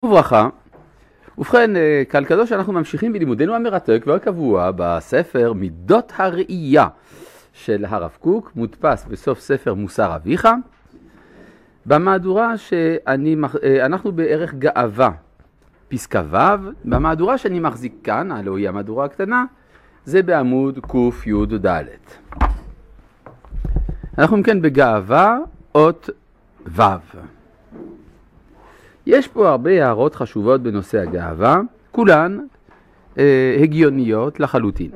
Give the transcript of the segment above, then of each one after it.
וברכה. ובכן, קהל קדוש, אנחנו ממשיכים בלימודנו המרתק והקבוע בספר מידות הראייה של הרב קוק, מודפס בסוף ספר מוסר אביך, במהדורה שאנחנו בערך גאווה, פסקה ו', במהדורה שאני מחזיק כאן, הלוא היא המהדורה הקטנה, זה בעמוד ק"ד. אנחנו מכן בגאווה אות ו'. יש פה הרבה הערות חשובות בנושא הגאווה, כולן הגיוניות לחלוטין.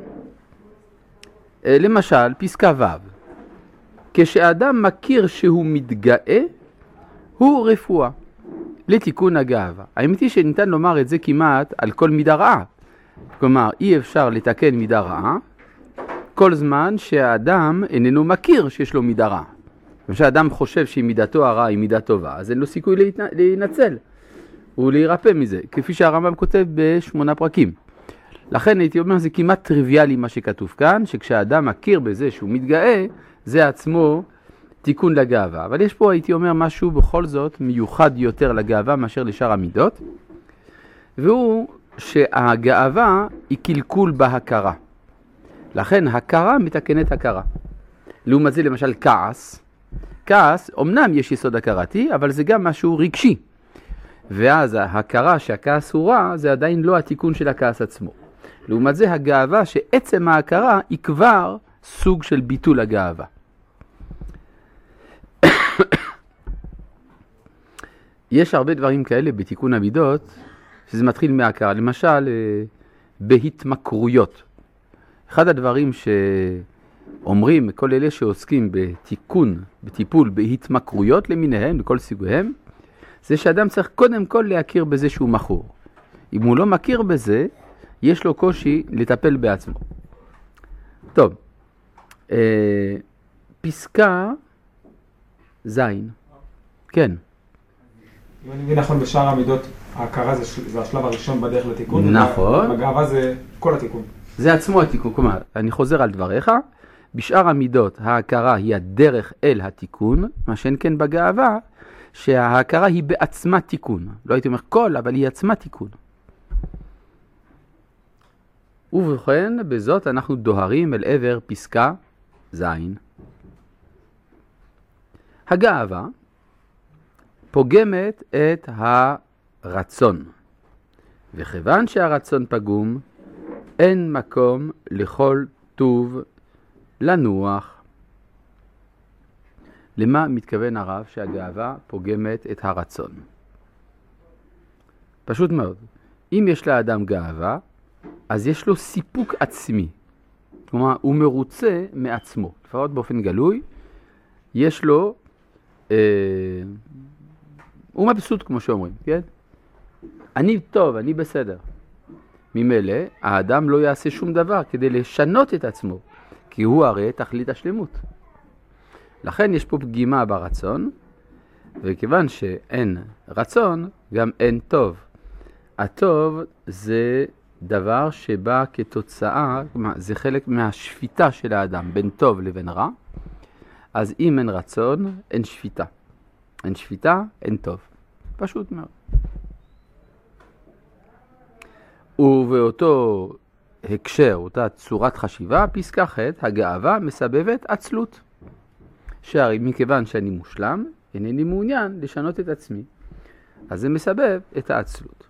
למשל, פסקה ו', כשאדם מכיר שהוא מתגאה, הוא רפואה לתיקון הגאווה. האמת היא שניתן לומר את זה כמעט על כל מידה רעה. כלומר, אי אפשר לתקן מידה רעה כל זמן שהאדם איננו מכיר שיש לו מידה רעה. כשאדם חושב שמידתו הרעה היא מידה טובה, אז אין לו סיכוי להינצל ולהירפא מזה, כפי שהרמב"ם כותב ב8 פרקים. לכן הייתי אומר, זה כמעט טריוויאלי מה שכתוב כאן, שכשהאדם מכיר בזה שהוא מתגאה, זה עצמו תיקון לגאווה. אבל יש פה, הייתי אומר, משהו בכל זאת מיוחד יותר לגאווה מאשר לשאר המידות, והוא שהגאווה היא קלקול בהכרה. לכן הכרה מתקנת הכרה. לעומת זה למשל כעס. כעס, אמנם יש יסוד הכרתי, אבל זה גם משהו רגשי. ואז ההכרה שהכעס הוא רע, זה עדיין לא התיקון של הכעס עצמו. לעומת זה הגאווה שעצם ההכרה היא כבר סוג של ביטול הגאווה. יש הרבה דברים כאלה בתיקון המידות, שזה מתחיל מההכרה. למשל, בהתמכרויות. אחד הדברים שאומרים כל אלה שעוסקים בתיקון, בטיפול בהתמכרויות למיניהם, לכל סוגיהם, זה שאדם צריך קודם כל להכיר בזה שהוא מכור. אם הוא לא מכיר בזה, יש לו קושי לטפל בעצמו. טוב, פסקה זין. כן. אם אני מבין נכון, בשאר המידות, ההכרה זה השלב הראשון בדרך לתיקון. נכון. בגאווה זה כל התיקון. זה עצמו התיקון. כלומר, אני חוזר על דבריך, בשאר המידות ההכרה היא הדרך אל התיקון, מה שאין כן בגאווה, שההכרה היא בעצמה תיקון. לא הייתי אומר כל, אבל היא עצמה תיקון. ובכן, בזאת אנחנו דוהרים אל עבר פסקה זין. הגאווה פוגמת את הרצון. וכיוון שהרצון פגום, אין מקום לכל טוב לנוח. למה מתכוון הרב שהגאווה פוגמת את הרצון? פשוט מאוד. אם יש לאדם גאווה, אז יש לו סיפוק עצמי. כלומר, הוא מרוצה מעצמו. לפחות באופן גלוי, יש לו, הוא מבסוט כמו שאומרים, כן? אני טוב, אני בסדר. ממילא, האדם לא יעשה שום דבר כדי לשנות את עצמו, כי הוא הרי תכלית השלמות. לכן יש פה פגימה ברצון, וכיוון שאין רצון, גם אין טוב. הטוב זה דבר שבא כתוצאה, זה חלק מהשפיטה של האדם, בין טוב לבין רע. אז אם אין רצון, אין שפיטה. אין שפיטה, אין טוב. פשוט מאוד. ובאותו הקשר, אותה צורת חשיבה, פסקה ח', הגאווה מסבבת עצלות. שהרי מכיוון שאני מושלם, אינני מעוניין לשנות את עצמי. אז זה מסבב את העצלות.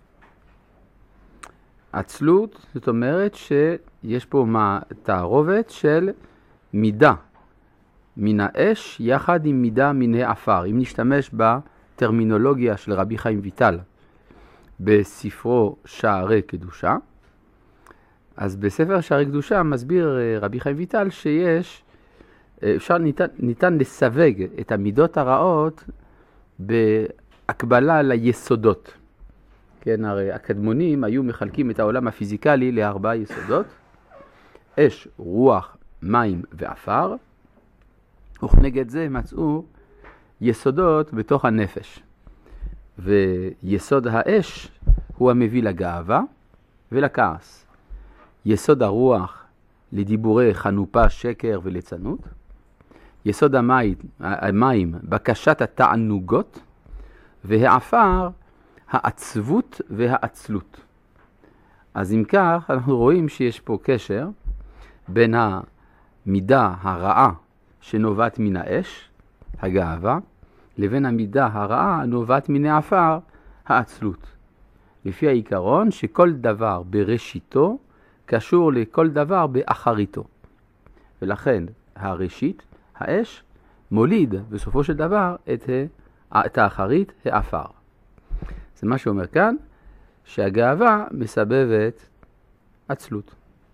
עצלות, זאת אומרת שיש פה תערובת של מידה מן האש יחד עם מידה מן העפר. אם נשתמש בטרמינולוגיה של רבי חיים ויטל בספרו שערי קדושה, אז בספר שערי קדושה מסביר רבי חיים ויטל שיש ניתן לסווג את המידות הרעות בהקבלה ליסודות. כן, הרי הקדמונים היו מחלקים את העולם הפיזיקלי ל4 יסודות, אש, רוח, מים ואפר, וכנגד זה מצאו יסודות בתוך הנפש. ויסוד האש הוא המביא לגאווה ולכעס. יסוד הרוח לדיבורי חנופה, שקר וליצנות. יסוד המים, בקשת התענוגות, והעפר העצבות והעצלות. אז אם כך, אנחנו רואים שיש פה קשר בין המידה הרעה שנובעת מן האש, הגאווה, לבין המידה הרעה הנובעת מן העפר, העצלות. לפי העיקרון שכל דבר בראשיתו קשור לכל דבר באחריתו. ולכן הראשית, האש, מוליד בסופו של דבר את האחרית, העפר. זה מה שאומר כאן, שהגאווה מסבבת עצלות.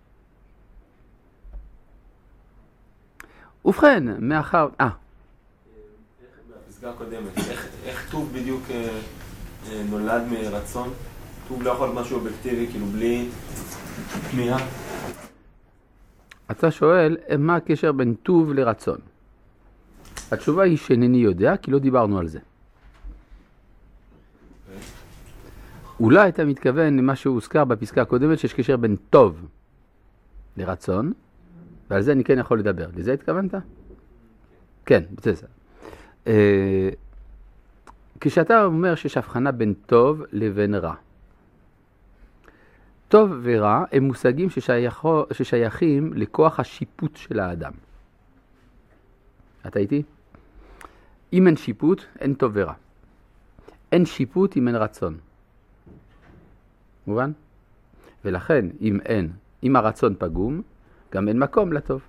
ובכן, מאחר... בפסקה הקודמת, איך טוב בדיוק נולד מרצון? טוב לא יכול להיות משהו אובייקטיבי, כאילו בלי תמיהה? אתה שואל, מה הקשר בין טוב לרצון? התשובה היא שאינני יודע, כי לא דיברנו על זה. אולי אתה מתכוון למה שהוזכר בפסקה הקודמת, שיש קשר בין טוב לרצון, ועל זה אני כן יכול לדבר. לזה התכוונת? כן, בסדר. כשאתה אומר שיש הבחנה בין טוב לבין רע. טוב ורע הם מושגים ששייכים לכוח השיפוט של האדם. אתה איתי? אם אין שיפוט, אין טוב ורע. אין שיפוט אם אין רצון. מובן? ולכן, אם הרצון פגום, גם אין מקום לטוב.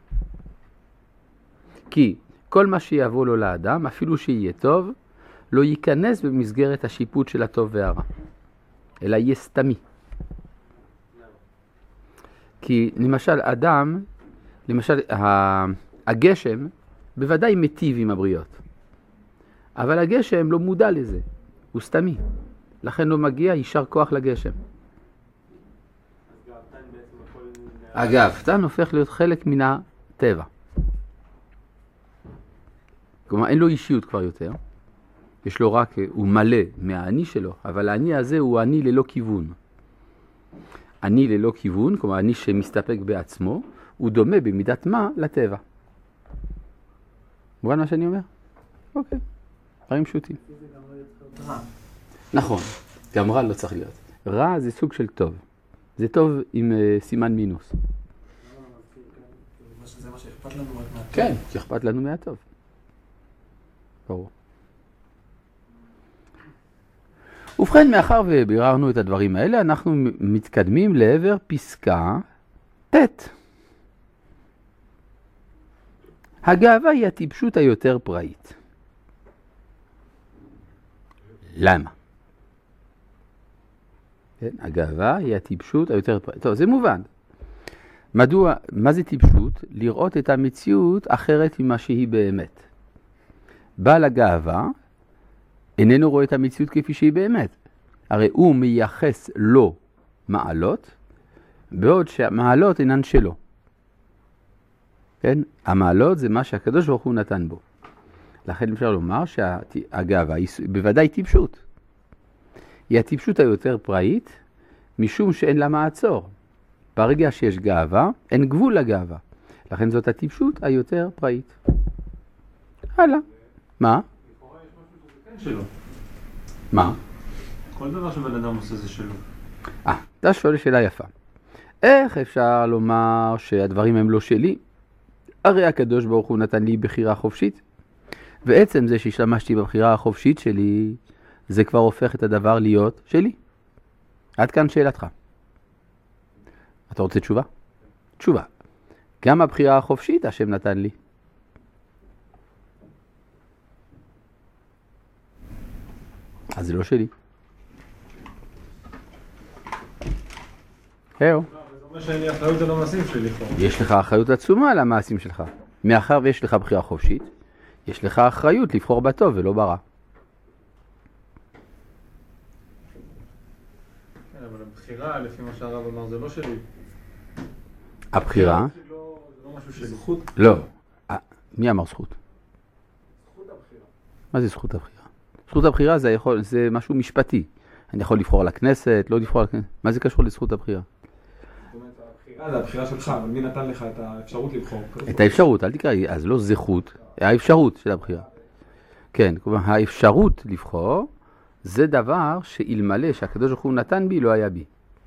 כי כל מה שיבוא לו לאדם, אפילו שיהיה טוב, לא ייכנס במסגרת השיפוט של הטוב והרע, אלא יהיה סתמי. כי למשל הגשם בוודאי מטיב עם הבריות, אבל הגשם לא מודע לזה, הוא סתמי, לכן לא מגיע יישר כוח לגשם. הגאוותן הופך להיות חלק מן הטבע. כלומר, אין לו אישיות כבר יותר. יש לו רק, הוא מלא מהאני שלו, אבל האני הזה הוא אני ללא כיוון. אני ללא כיוון, כלומר, אני שמסתפק בעצמו, הוא דומה במידת מה לטבע. מובן מה שאני אומר? אוקיי, דברים פשוטים. זה גם לא להיות רע. נכון, גם רע לא צריך להיות. רע זה סוג של טוב. זה טוב עם סימן מינוס. זה מה שאכפת לנו רק מהטוב. כן, שאכפת לנו מהטוב. ברור. ובכן, מאחר וביררנו את הדברים האלה, אנחנו מתקדמים לעבר פסקה ט'. הגאווה היא הטיפשות היותר פראית. למה? כן, הגאווה היא הטיפשות היותר פראית. טוב, זה מובן. מדוע, מה זה טיפשות? לראות את המציאות אחרת ממה שהיא באמת. בעל הגאווה איננו רואה את המציאות כפי שהיא באמת. הרי הוא מייחס לו מעלות, בעוד שהמעלות אינן שלו. כן? המעלות זה מה שהקדוש ברוך הוא נתן בו. לכן אפשר לומר שהגאווה היא בוודאי טיפשות. היא הטיפשות היותר פראית, משום שאין לה מעצור. ברגע שיש גאווה, אין גבול לגאווה. לכן זאת הטיפשות היותר פראית. הלאה. מה? שלו. מה? כל דבר שבן אדם עושה זה שלו. אתה שואל שאלה יפה. איך אפשר לומר שהדברים הם לא שלי? הרי הקדוש ברוך הוא נתן לי בחירה חופשית. ועצם זה שהשתמשתי בבחירה החופשית שלי, זה כבר הופך את הדבר להיות שלי. עד כאן שאלתך. אתה רוצה תשובה? תשובה. גם הבחירה החופשית השם נתן לי. אז זה לא שלי. זה אומר שאין לי אחריות על המעשים שלי. יש לך אחריות עצומה על המעשים שלך. מאחר ויש לך בחירה חופשית, יש לך אחריות לבחור בטוב ולא ברע. כן, אבל הבחירה, לפי מה שהרב אמר, זה לא שלי. הבחירה? זה לא משהו שלי. זכות? לא. מי אמר זכות? זכות הבחירה. מה זה זכות הבחירה? זכות הבחירה זה משהו משפטי. אני יכול לבחור על הכנסת, לא לבחור על הכנסת. מה זה קשור לזכות הבחירה? זאת אומרת, הבחירה זה הבחירה שלך, אבל מי נתן לך את האפשרות לבחור? את האפשרות, אל תקרא, אז לא זכות, האפשרות של הבחירה. כן, כלומר, האפשרות לבחור זה דבר שאלמלא שהקדוש ברוך הוא נתן בי, לא היה בי.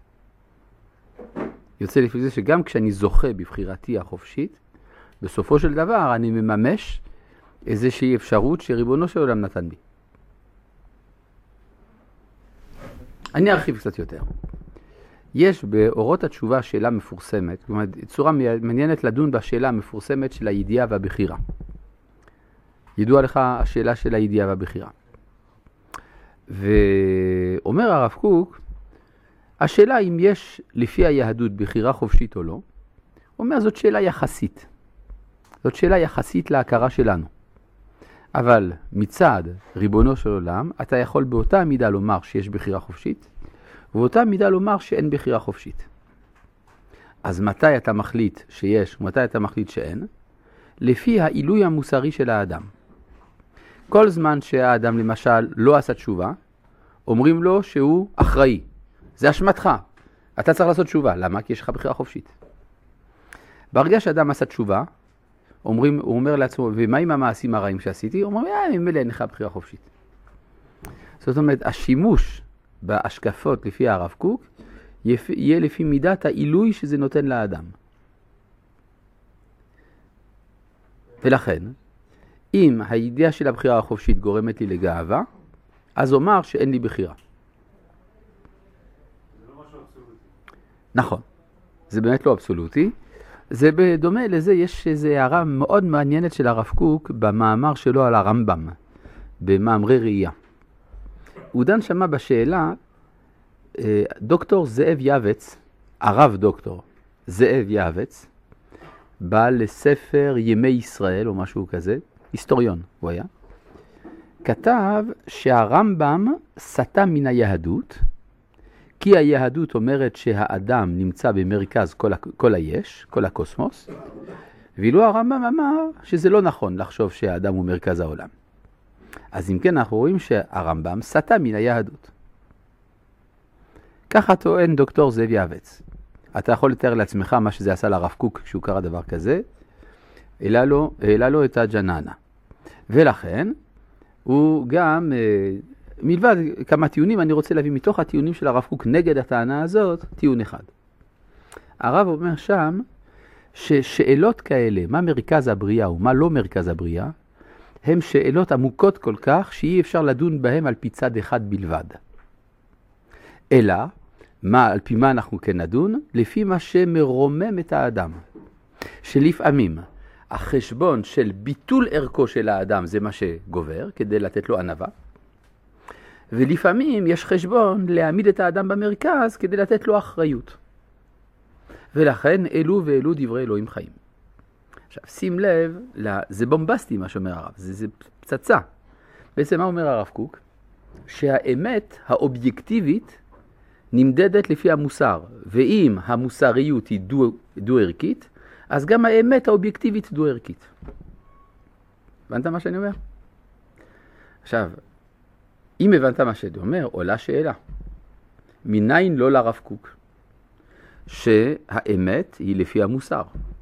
יוצא לפי זה שגם כשאני זוכה בבחירתי החופשית, בסופו של דבר אני מממש איזושהי אפשרות שריבונו של עולם נתן בי. אני ארחיב קצת יותר. יש באורות התשובה שאלה מפורסמת, זאת אומרת, צורה מעניינת לדון בשאלה המפורסמת של הידיעה והבחירה. ידוע לך השאלה של הידיעה והבחירה. ואומר הרב קוק, השאלה אם יש לפי היהדות בחירה חופשית או לא, אומר זאת שאלה יחסית. זאת שאלה יחסית להכרה שלנו. אבל מצד ריבונו של עולם, אתה יכול באותה מידה לומר שיש בחירה חופשית, ובאותה מידה לומר שאין בחירה חופשית. אז מתי אתה מחליט שיש ומתי אתה מחליט שאין? לפי העילוי המוסרי של האדם. כל זמן שהאדם למשל לא עשה תשובה, אומרים לו שהוא אחראי. זה אשמתך. אתה צריך לעשות תשובה. למה? כי יש לך בחירה חופשית. ברגע שאדם עשה תשובה, הוא אומר לעצמו, ומה עם המעשים הרעים שעשיתי? הוא אומר, ממילא אין לך בחירה חופשית. זאת אומרת, השימוש בהשקפות לפי הרב קוק, יהיה לפי מידת העילוי שזה נותן לאדם. ולכן, אם הידיעה של הבחירה החופשית גורמת לי לגאווה, אז אומר שאין לי בחירה. זה לא משהו אבסולוטי. נכון, זה באמת לא אבסולוטי. זה בדומה לזה, יש איזו הערה מאוד מעניינת של הרב קוק במאמר שלו על הרמב"ם, במאמרי ראייה. הוא דן שמה בשאלה, דוקטור זאב יעבץ, הרב דוקטור זאב יעבץ, בא לספר ימי ישראל או משהו כזה, היסטוריון הוא היה, כתב שהרמב"ם סטה מן היהדות, כי היהדות אומרת שהאדם נמצא במרכז כל היש, כל הקוסמוס, ואילו הרמב"ם אמר שזה לא נכון לחשוב שהאדם הוא מרכז העולם. אז אם כן אנחנו רואים שהרמב"ם סטה מן היהדות. ככה טוען דוקטור זאב יעבץ. אתה יכול לתאר לעצמך מה שזה עשה לרב קוק כשהוא קרא דבר כזה, העלה לו את הג'ננה. ולכן הוא גם, מלבד כמה טיעונים, אני רוצה להביא מתוך הטיעונים של הרב קוק נגד הטענה הזאת, טיעון אחד. הרב אומר שם ששאלות כאלה, מה מרכז הבריאה ומה לא מרכז הבריאה, הם שאלות עמוקות כל כך שאי אפשר לדון בהם על פי צד אחד בלבד. אלא, על פי מה אנחנו כן נדון? לפי מה שמרומם את האדם. שלפעמים החשבון של ביטול ערכו של האדם זה מה שגובר, כדי לתת לו ענווה. ולפעמים יש חשבון להעמיד את האדם במרכז כדי לתת לו אחריות. ולכן אלו ואלו דברי אלוהים חיים. עכשיו שים לב, זה בומבסטי מה שאומר הרב, זה פצצה. בעצם מה אומר הרב קוק? שהאמת האובייקטיבית נמדדת לפי המוסר, ואם המוסריות היא דו-ערכית, אז גם האמת האובייקטיבית דו-ערכית. הבנת מה שאני אומר? עכשיו, אם הבנת מה שאני אומר, עולה שאלה. מניין לא לרב קוק? שהאמת היא לפי המוסר.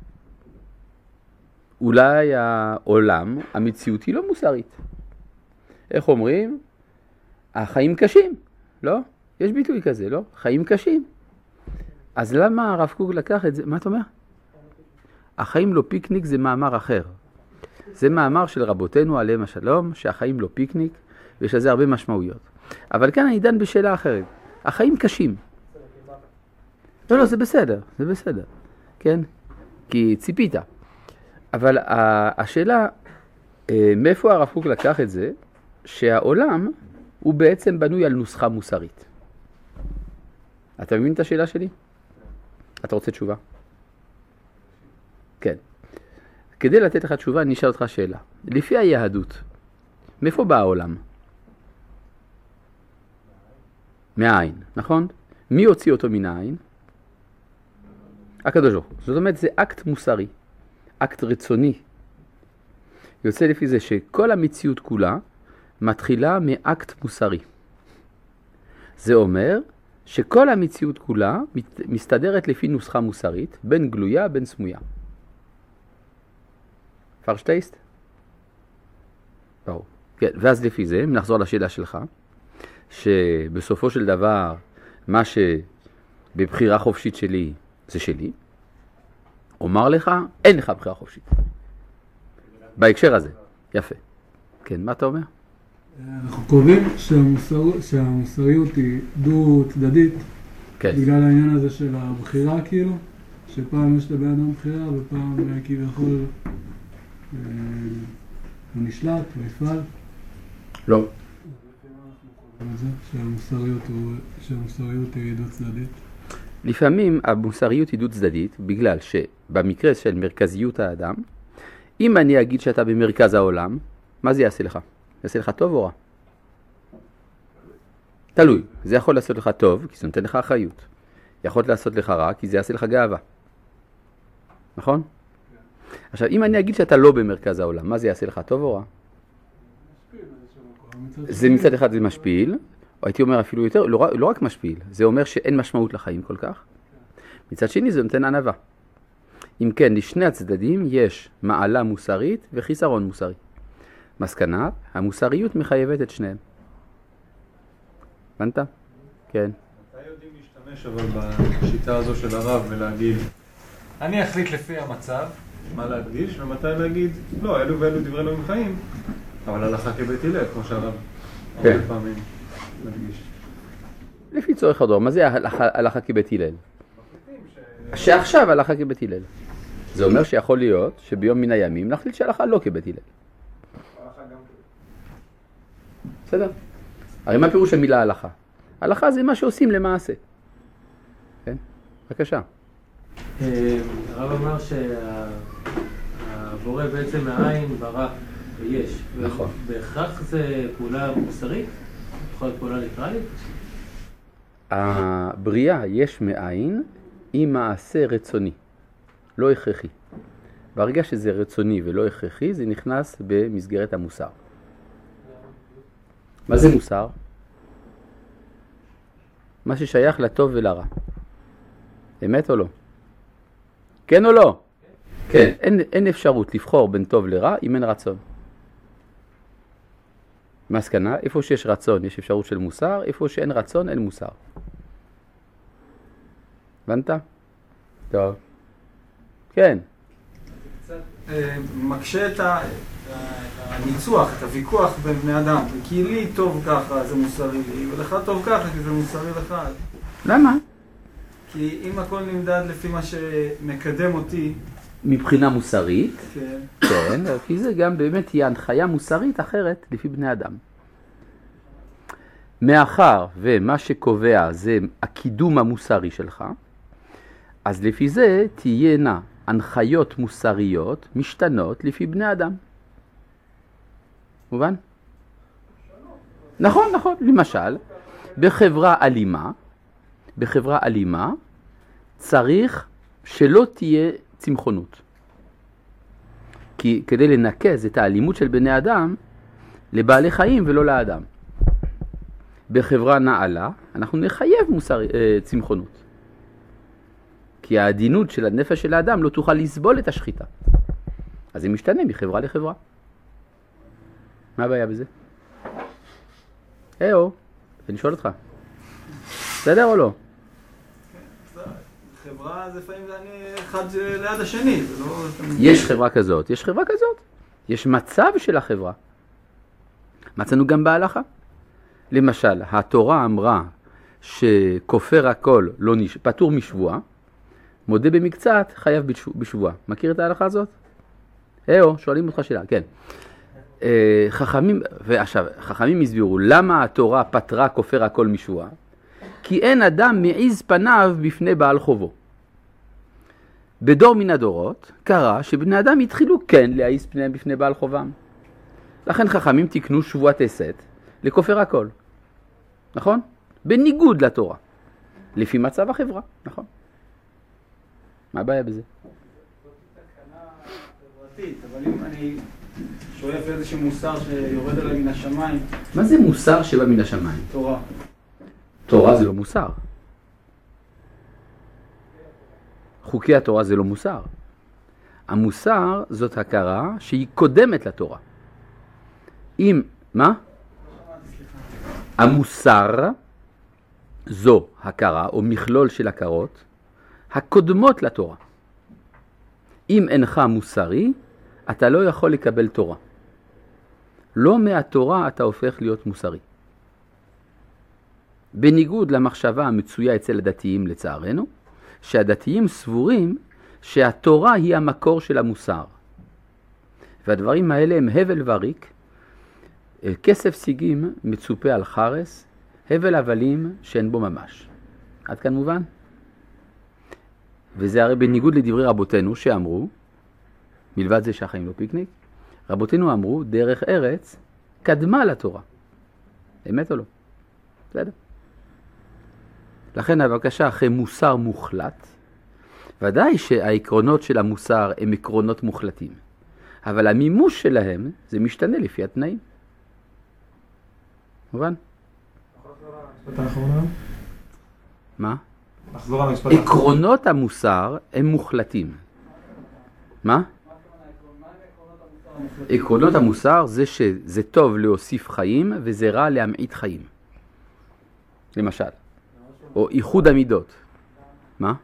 אולי העולם, המציאות היא לא מוסרית. איך אומרים? החיים קשים, לא? יש ביטוי כזה, לא? חיים קשים. אז למה הרב קוק לקח את זה? מה אתה אומר? החיים לא פיקניק זה מאמר אחר. זה מאמר של רבותינו עליהם השלום, שהחיים לא פיקניק, ויש לזה הרבה משמעויות. אבל כאן אני דן בשאלה אחרת. החיים קשים. לא, זה בסדר, זה בסדר. כן? כי ציפית. אבל השאלה, מאיפה הרב קוק לקח את זה, שהעולם הוא בעצם בנוי על נוסחה מוסרית. אתה מבין את השאלה שלי? אתה רוצה תשובה? כן. כדי לתת לך תשובה, אני אשאל אותך שאלה. לפי היהדות, מאיפה בא העולם? מהעין, נכון? מי הוציא אותו מן העין? הקדוש ברוך הוא. זאת אומרת, זה אקט מוסרי, אקט רצוני. יוצא לפי זה שכל המציאות כולה מתחילה מאקט מוסרי. זה אומר שכל המציאות כולה מסתדרת לפי נוסחה מוסרית, בין גלויה בין סמויה. פרשטייסט? ברור. כן, ואז לפי זה, אם נחזור לשאלה שלך, שבסופו של דבר, מה שבבחירה חופשית שלי זה שלי, אומר לך, אין לך בחירה חופשית. בהקשר הזה. יפה. כן, מה אתה אומר? אנחנו קובעים שהמוסריות היא דו צדדית, כן. בגלל העניין הזה של הבחירה כאילו, שפעם יש לבן אדם בחירה ופעם כביכול הוא נשלט, הוא יפעל. לא. שהמוסריות היא דו צדדית. לפעמים המוסריות היא דו צדדית, בגלל שבמקרה של מרכזיות האדם, אם אני אגיד שאתה במרכז העולם, מה זה יעשה לך? יעשה לך טוב או רע? תלוי. זה יכול לעשות לך טוב, כי זה נותן לך אחריות. יכול לעשות לך רע, כי זה יעשה לך גאווה. נכון? עכשיו, אם אני אגיד שאתה לא במרכז העולם, מה זה יעשה לך טוב או רע? זה מצד אחד זה משפיל, או הייתי אומר אפילו יותר, לא רק משפיל, זה אומר שאין משמעות לחיים כל כך. מצד שני זה נותן ענווה. אם כן, לשני הצדדים יש מעלה מוסרית וחיסרון מוסרי. מסקנה, המוסריות מחייבת את שניהם. הבנת? כן. מתי יודעים להשתמש אבל בשיטה הזו של הרב ולהגיד אני אחליט לפי המצב מה להקדיש ומתי להגיד לא, אלו ואלו דברי אלוהים חיים אבל הלכה כבית הלל, כמו שהרב הרבה פעמים מדגיש. לפי צורך הדור, מה זה הלכה כבית הלל? שעכשיו הלכה כבית הלל. זה אומר שיכול להיות שביום מן הימים נחליט שהלכה לא כבית הלל. בסדר? הרי מה פירוש המילה הלכה? הלכה זה מה שעושים למעשה. כן? בבקשה. הרב אמר שהבורא בעצם מהעין ברא ויש. נכון. בהכרח זה פעולה מוסרית? יכול להיות פעולה ניטרלית? הבריאה יש מאין היא מעשה רצוני, לא הכרחי. ברגע שזה רצוני ולא הכרחי, זה נכנס במסגרת המוסר. מה זה מוסר? מה ששייך לטוב ולרע. אמת או לא? כן או לא? כן. אין אפשרות לבחור בין טוב לרע אם אין רצון. מסקנה, איפה שיש רצון יש אפשרות של מוסר, איפה שאין רצון אין מוסר. הבנת? טוב. כן. קצת מקשה את הניצוח, את הוויכוח בין בני אדם. כי לי טוב ככה זה מוסרי לי, ולך טוב ככה כי זה מוסרי לך. למה? כי אם הכל נמדד לפי מה שמקדם אותי... מבחינה מוסרית, כן. כן, כי זה גם באמת היא הנחיה מוסרית אחרת לפי בני אדם. מאחר ומה שקובע זה הקידום המוסרי שלך, אז לפי זה תהיינה הנחיות מוסריות משתנות לפי בני אדם. מובן? נכון, נכון. למשל, בחברה אלימה צריך שלא תהיה צמחונות. כי כדי לנקז את האלימות של בני אדם לבעלי חיים ולא לאדם. בחברה נעלה אנחנו נחייב צמחונות. כי העדינות של הנפש של האדם לא תוכל לסבול את השחיטה. אז זה משתנה מחברה לחברה. מה הבעיה בזה? אני שואל אותך. בסדר או לא? חברה זה לפעמים זה אני אחד ליד השני. יש חברה כזאת, יש חברה כזאת. יש מצב של החברה. מצאנו גם בהלכה. למשל, התורה אמרה שכופר הכל לא פטור משבוע, מודה במקצת חייב בשבוע. מכיר את ההלכה הזאת? שואלים אותך שאלה, כן. חכמים הסבירו, למה התורה פטרה כופר הכל משבוע? כי אין אדם מעיז פניו בפני בעל חובו. בדור מן הדורות קרה שבני אדם התחילו כן להעיז פניהם בפני בעל חובם. לכן חכמים תקנו שבועת עשת לכופר הכל. נכון? בניגוד לתורה. לפי מצב החברה, נכון? מה הבעיה בזה? זאת תקנה חברתית, אבל אם אני שואף איזשהו מוסר שיורד עליי מן השמיים... מה זה מוסר שבא מן השמיים? תורה. תורה זה לא מוסר. חוקי התורה זה לא מוסר. המוסר זאת הכרה שהיא קודמת לתורה. אם, מה? המוסר זו הכרה או מכלול של הכרות הקודמות לתורה. אם אינך מוסרי, אתה לא יכול לקבל תורה. לא מהתורה אתה הופך להיות מוסרי. בניגוד למחשבה המצויה אצל הדתיים לצערנו, שהדתיים סבורים שהתורה היא המקור של המוסר. והדברים האלה הם הבל וריק, כסף סיגים מצופה על חרס, הבל הבלים שאין בו ממש. עד כאן מובן? וזה הרי בניגוד לדברי רבותינו שאמרו, מלבד זה שהחיים לא פיקניק, רבותינו אמרו דרך ארץ קדמה לתורה. אמת או לא? בסדר. לכן הבקשה אחרי מוסר מוחלט, ודאי שהעקרונות של המוסר הם עקרונות מוחלטים, אבל המימוש שלהם זה משתנה לפי התנאים. מובן? משפט האחרון? מה? נחזור על המשפט האחרון. עקרונות המוסר הם מוחלטים. מה? עקרונות המוסר זה שזה טוב להוסיף חיים וזה רע להמעיט חיים. למשל. או איחוד המידות. מה?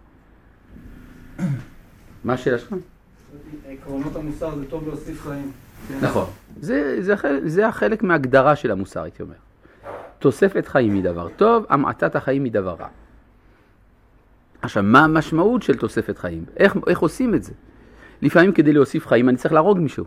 מה השאלה שלך? עקרונות המוסר זה טוב להוסיף חיים. נכון. זה החלק מההגדרה של המוסר, הייתי אומר. תוספת חיים מדבר טוב, המעטת החיים מדבר רע. עכשיו, מה המשמעות של תוספת חיים? איך עושים את זה? לפעמים כדי להוסיף חיים אני צריך להרוג מישהו.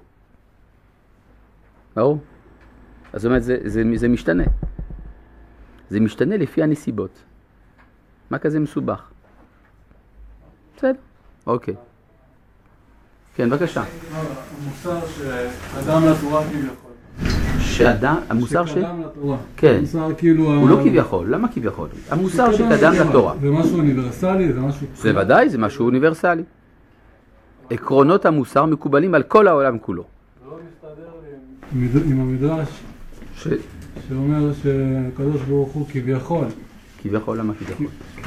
ברור? אז זאת אומרת, זה משתנה. זה משתנה לפי הנסיבות. מה כזה מסובך? בסדר? אוקיי. כן, בבקשה. המוסר שאדם לתורה כביכול. המוסר שקדם לתורה. כן. המוסר כאילו... הוא לא כביכול. למה כביכול? המוסר שקדם לתורה. זה משהו אוניברסלי? זה ודאי, זה משהו אוניברסלי. עקרונות המוסר מקובלים על כל העולם כולו. זה לא מסתדר לי עם המדרש שאומר שהקדוש ברוך הוא כביכול. כביכול, למה כביכול?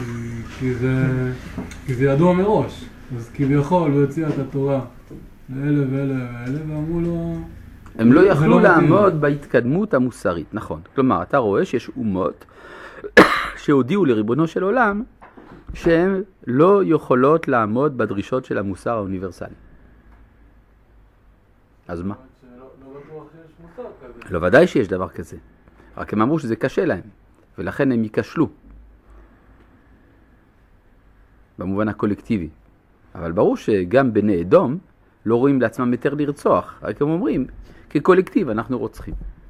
כי זה ידוע מראש. אז כביכול הוא הציע את התורה לאלה ואלה ואלה ואמרו לו... הם לא יכלו לעמוד בהתקדמות המוסרית, נכון. כלומר, אתה רואה שיש אומות שהודיעו לריבונו של עולם שהן לא יכולות לעמוד בדרישות של המוסר האוניברסלי. אז מה? לא ודאי שיש דבר כזה. רק הם אמרו שזה קשה להם, ולכן הם ייכשלו. במובן הקולקטיבי. אבל ברור שגם בני אדום לא רואים לעצמם יותר לרצוח. רק הם אומרים, כקולקטיב אנחנו רוצחים.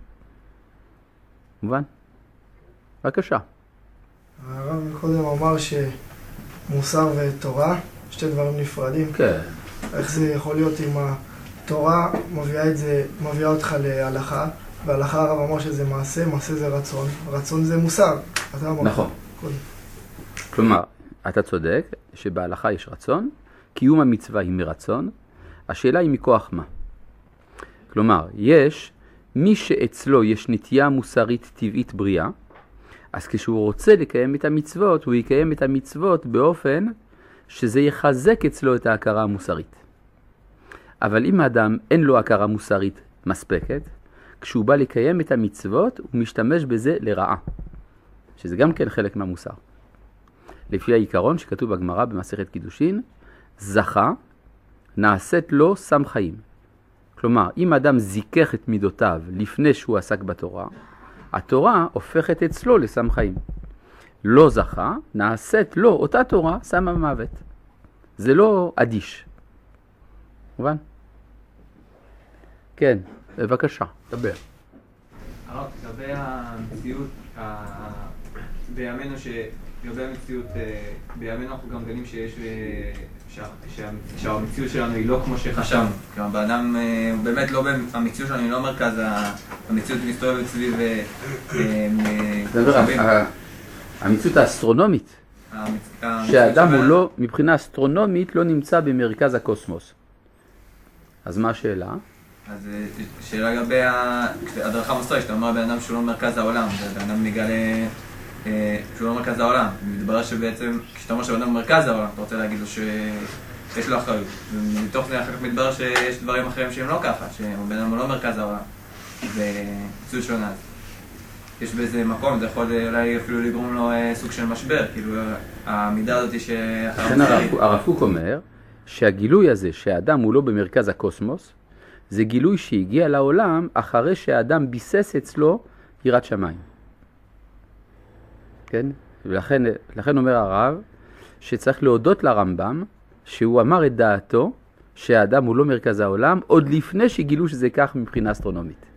מובן? בבקשה. הרב קודם אמר שמוסר ותורה, שתי דברים נפרדים. כן. איך זה יכול להיות אם התורה מביאה אותך להלכה, והלכה הרב אמר שזה מעשה, מעשה זה רצון, רצון זה מוסר. נכון. כלומר, אתה צודק שבהלכה יש רצון, קיום המצווה היא מרצון, השאלה היא מכוח מה. כלומר, יש מי שאצלו יש נטייה מוסרית טבעית בריאה, אז כשהוא רוצה לקיים את המצוות, הוא יקיים את המצוות באופן שזה יחזק אצלו את ההכרה המוסרית. אבל אם האדם אין לו הכרה מוסרית מספקת, כשהוא בא לקיים את המצוות, הוא משתמש בזה לרעה, שזה גם כן חלק מהמוסר. לפי העיקרון שכתוב בגמרא במסכת קידושין, זכה נעשית לו סם חיים. כלומר, אם אדם זיכך את מידותיו לפני שהוא עסק בתורה, התורה הופכת אצלו לסם חיים. לא זכה, נעשית לו אותה תורה סם המוות. זה לא אדיש. מובן? כן, בבקשה, דבר. הרב, לגבי המציאות, בימינו לגבי המציאות, בימינו אנחנו גם גנים שיש, שהמציאות שלנו היא לא כמו שחשבנו. כלומר, באדם, באמת לא, המציאות שלנו היא לא מרכז, המציאות מסתובבת סביב... המציאות האסטרונומית, שהאדם הוא לא, מבחינה אסטרונומית, לא נמצא במרכז הקוסמוס. אז מה השאלה? אז שאלה לגבי הדרכה מוסרית, שאתה אומר בן אדם שהוא לא מרכז העולם, בן אדם מגלה שהוא לא מרכז העולם. מתברר שבעצם, כשאתה אומר שבן אדם מרכז העולם, אתה רוצה להגיד לו שיש לו אחריות. ומתוך זה אחר כך מתברר שיש דברים אחרים שהם לא ככה, שבן אדם הוא לא מרכז העולם. זה מציאות שונה. יש באיזה מקום, זה יכול אולי אפילו לגרום לו סוג של משבר, כאילו המידה הזאת לכן הרב קוק אומר שהגילוי הזה שהאדם הוא לא במרכז הקוסמוס, זה גילוי שהגיע לעולם אחרי שהאדם ביסס אצלו יראת שמיים. כן? ולכן אומר הרב שצריך להודות לרמב"ם שהוא אמר את דעתו שהאדם הוא לא מרכז העולם עוד לפני שגילו שזה כך מבחינה אסטרונומית.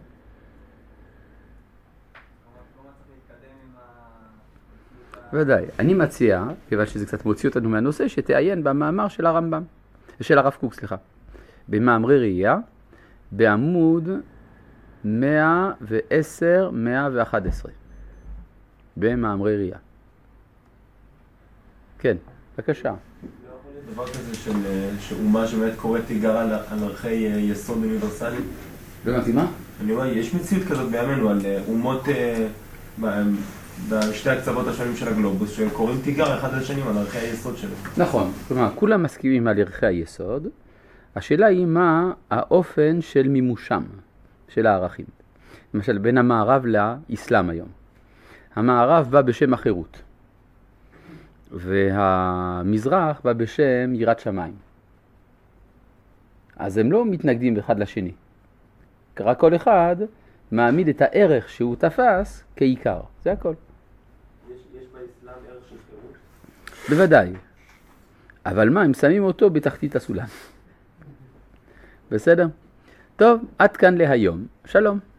ודאי, אני מציע, כיוון שזה קצת מוציא אותנו מהנושא, שתעיין במאמר של הרמב"ם, של הרב קוק, סליחה, במאמרי ראייה, בעמוד 110-111, במאמרי ראייה. כן, בבקשה. דבר כזה שאומה שבאמת קוראת תיגר על ערכי יסוד אוניברסליים? לא הבנתי מה? אני אומר, יש מציאות כזאת בימינו על אומות בשתי הקצוות השונים של הגלובוס, שקוראים תיגר אחד לשנים על ערכי היסוד שלהם. נכון, כלומר, כולם מסכימים על ערכי היסוד, השאלה היא מה האופן של מימושם, של הערכים. למשל, בין המערב לאסלאם היום. המערב בא בשם החירות, והמזרח בא בשם יראת שמיים. אז הם לא מתנגדים אחד לשני. רק כל אחד מעמיד את הערך שהוא תפס כעיקר. זה הכל. יש באסלאם ערך של חירות? בוודאי. אבל מה, הם שמים אותו בתחתית הסולם. בסדר? טוב, עד כאן להיום. שלום.